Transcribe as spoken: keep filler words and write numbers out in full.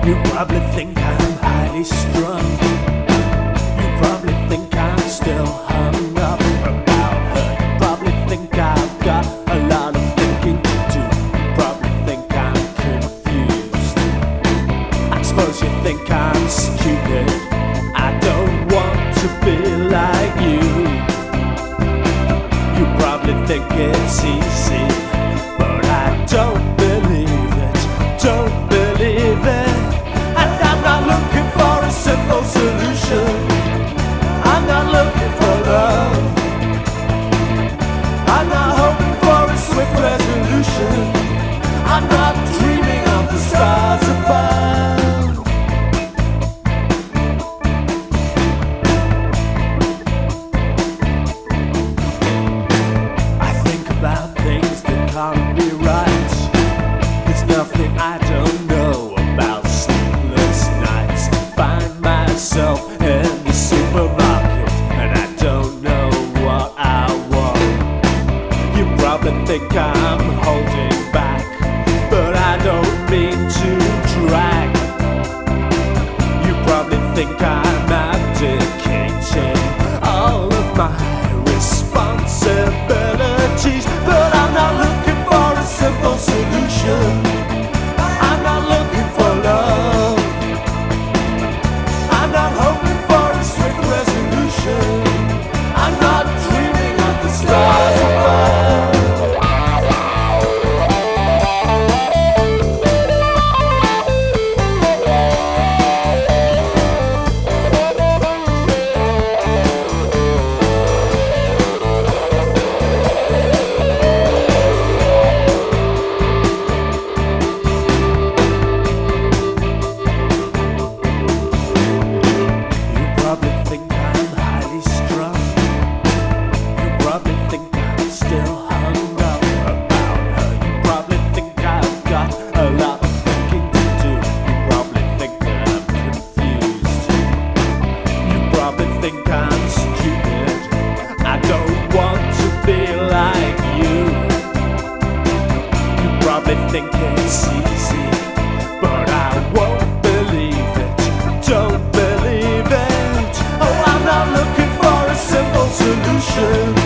You probably think I'm highly strung. You probably think I'm still hung up about her. You probably think I've got a lot of thinking to do. You probably think I'm confused. I suppose you think I'm stupid. I don't want to be like you. You probably think it's easy, but I don't believe it. Don't believe it. And I'm not looking for a simple solution. I'm not looking for love. I'm not hoping for a swift resolution. I'm not dreaming of the stars above. I think about things that can't be right. There's nothing I don't know about sleepless nights. Find myself in the supermarket and I don't know what I want. You probably think I'm holding back, but I don't mean to drag. You probably think I'm abdicating all of my responsibilities, but I'm not looking for a simple solution. I'm not looking for love. I'm not hoping for a swift resolution. I'm not dreaming of the stars above. You probably think I'm highly strung. You probably think I'm still hung up about her. You probably think I've got a lot of thinking to do. You probably think that I'm confused. You probably think I'm stupid. I don't want to be like you. You probably think it's easy, but I won't believe it. Don't believe it. Oh, I'm not looking for a simple solution.